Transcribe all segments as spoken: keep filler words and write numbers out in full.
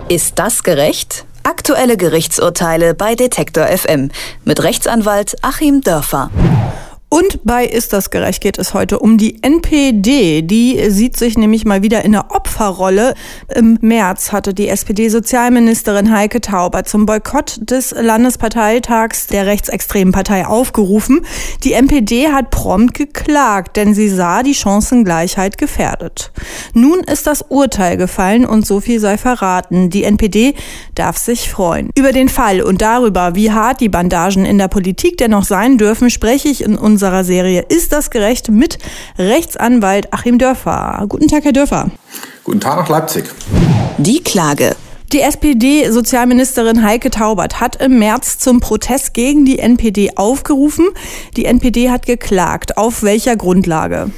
Ist das gerecht? Aktuelle Gerichtsurteile bei Detektor F M mit Rechtsanwalt Achim Dörfer. Und bei Ist das gerecht geht es heute um die N P D. Die sieht sich nämlich mal wieder in der Opferrolle. Im März hatte die S P D-Sozialministerin Heike Taubert zum Boykott des Landesparteitags der rechtsextremen Partei aufgerufen. Die N P D hat prompt geklagt, denn sie sah die Chancengleichheit gefährdet. Nun ist das Urteil gefallen und so viel sei verraten. Die N P D darf sich freuen. Über den Fall und darüber, wie hart die Bandagen in der Politik dennoch sein dürfen, spreche ich in unserer unserer Serie Ist das gerecht mit Rechtsanwalt Achim Dörfer. Guten Tag, Herr Dörfer. Guten Tag nach Leipzig. Die Klage. Die S P D-Sozialministerin Heike Taubert hat im März zum Protest gegen die N P D aufgerufen. Die N P D hat geklagt. Auf welcher Grundlage?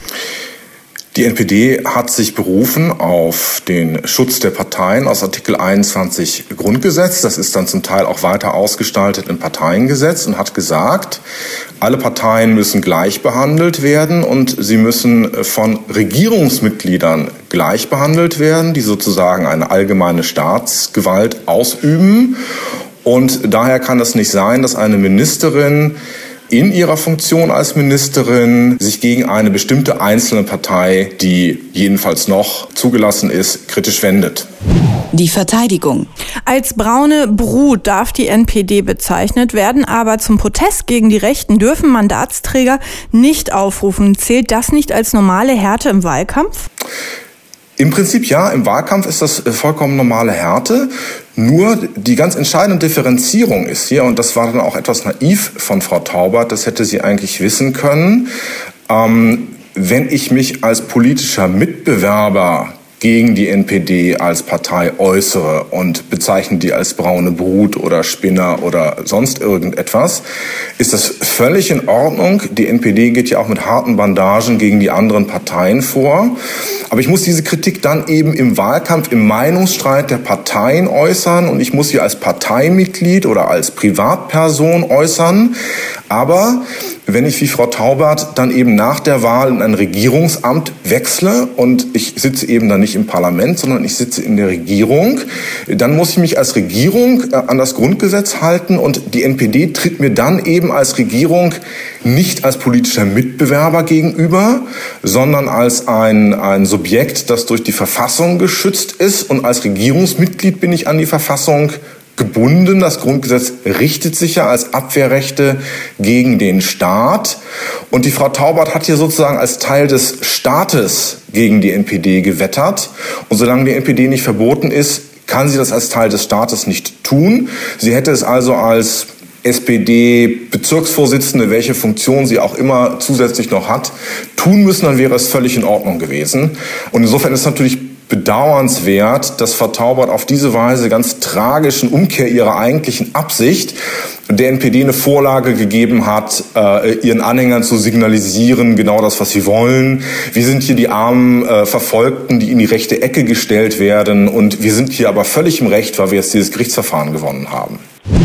Die N P D hat sich berufen auf den Schutz der Parteien aus Artikel einundzwanzig Grundgesetz. Das ist dann zum Teil auch weiter ausgestaltet im Parteiengesetz und hat gesagt, alle Parteien müssen gleich behandelt werden und sie müssen von Regierungsmitgliedern gleich behandelt werden, die sozusagen eine allgemeine Staatsgewalt ausüben. Und daher kann es nicht sein, dass eine Ministerin in ihrer Funktion als Ministerin sich gegen eine bestimmte einzelne Partei, die jedenfalls noch zugelassen ist, kritisch wendet. Die Verteidigung. Als braune Brut darf die N P D bezeichnet werden, aber zum Protest gegen die Rechten dürfen Mandatsträger nicht aufrufen. Zählt das nicht als normale Härte im Wahlkampf? Im Prinzip ja, im Wahlkampf ist das vollkommen normale Härte. Nur die ganz entscheidende Differenzierung ist hier, und das war dann auch etwas naiv von Frau Taubert, das hätte sie eigentlich wissen können, ähm, wenn ich mich als politischer Mitbewerber gegen die N P D als Partei äußere und bezeichne die als braune Brut oder Spinner oder sonst irgendetwas, ist das völlig in Ordnung. Die N P D geht ja auch mit harten Bandagen gegen die anderen Parteien vor. Aber ich muss diese Kritik dann eben im Wahlkampf, im Meinungsstreit der Parteien äußern und ich muss sie als Parteimitglied oder als Privatperson äußern. Aber wenn ich wie Frau Taubert dann eben nach der Wahl in ein Regierungsamt wechsle und ich sitze eben dann nicht im Parlament, sondern ich sitze in der Regierung, dann muss ich mich als Regierung an das Grundgesetz halten und die N P D tritt mir dann eben als Regierung nicht als politischer Mitbewerber gegenüber, sondern als ein, ein Subjekt, das durch die Verfassung geschützt ist, und als Regierungsmitglied bin ich an die Verfassung gebunden. Das Grundgesetz richtet sich ja als Abwehrrechte gegen den Staat. Und die Frau Taubert hat hier sozusagen als Teil des Staates gegen die N P D gewettert. Und solange die N P D nicht verboten ist, kann sie das als Teil des Staates nicht tun. Sie hätte es also als S P D-Bezirksvorsitzende, welche Funktion sie auch immer zusätzlich noch hat, tun müssen, dann wäre es völlig in Ordnung gewesen. Und insofern ist es natürlich bedauernswert, dass Frau Taubert auf diese Weise ganz tragischen Umkehr ihrer eigentlichen Absicht der N P D eine Vorlage gegeben hat, äh, ihren Anhängern zu signalisieren, genau das, was sie wollen. Wir sind hier die armen äh, Verfolgten, die in die rechte Ecke gestellt werden, und wir sind hier aber völlig im Recht, weil wir jetzt dieses Gerichtsverfahren gewonnen haben.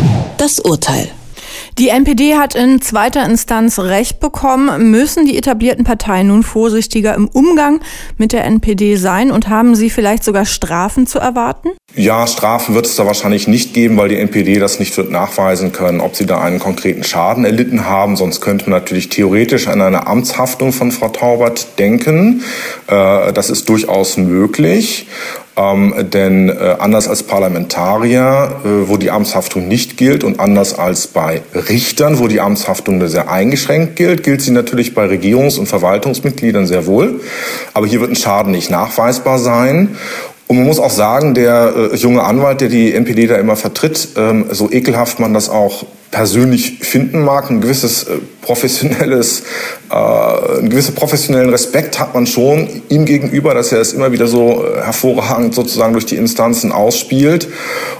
Das Urteil. Die N P D hat in zweiter Instanz Recht bekommen. Müssen die etablierten Parteien nun vorsichtiger im Umgang mit der N P D sein und haben sie vielleicht sogar Strafen zu erwarten? Ja, Strafen wird es da wahrscheinlich nicht geben, weil die N P D das nicht wird nachweisen können, ob sie da einen konkreten Schaden erlitten haben. Sonst könnte man natürlich theoretisch an eine Amtshaftung von Frau Taubert denken. Äh, das ist durchaus möglich. Ähm, denn äh, anders als Parlamentarier, äh, wo die Amtshaftung nicht gilt, und anders als bei Richtern, wo die Amtshaftung sehr eingeschränkt gilt, gilt sie natürlich bei Regierungs- und Verwaltungsmitgliedern sehr wohl. Aber hier wird ein Schaden nicht nachweisbar sein. Und man muss auch sagen, der äh, junge Anwalt, der die N P D da immer vertritt, ähm, so ekelhaft man das auch persönlich finden mag, ein gewisses äh, professionelles, äh, einen gewissen professionellen Respekt hat man schon ihm gegenüber, dass er es immer wieder so äh, hervorragend sozusagen durch die Instanzen ausspielt.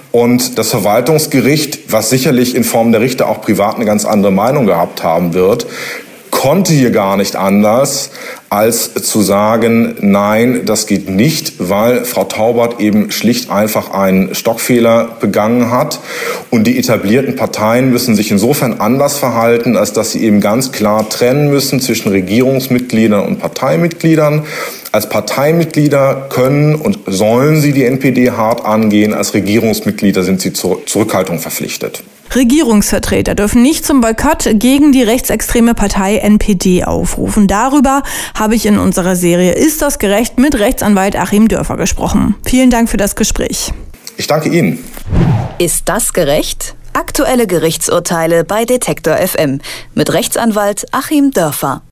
Und das Verwaltungsgericht, was sicherlich in Form der Richter auch privat eine ganz andere Meinung gehabt haben wird, konnte hier gar nicht anders, als zu sagen, nein, das geht nicht, weil Frau Taubert eben schlicht einfach einen Stockfehler begangen hat. Und die etablierten Parteien müssen sich insofern anders verhalten, als dass sie eben ganz klar trennen müssen zwischen Regierungsmitgliedern und Parteimitgliedern. Als Parteimitglieder können und sollen sie die N P D hart angehen. Als Regierungsmitglieder sind sie zur Zurückhaltung verpflichtet. Regierungsvertreter dürfen nicht zum Boykott gegen die rechtsextreme Partei N P D aufrufen. Darüber habe ich in unserer Serie Ist das gerecht? Mit Rechtsanwalt Achim Dörfer gesprochen. Vielen Dank für das Gespräch. Ich danke Ihnen. Ist das gerecht? Aktuelle Gerichtsurteile bei Detektor F M mit Rechtsanwalt Achim Dörfer.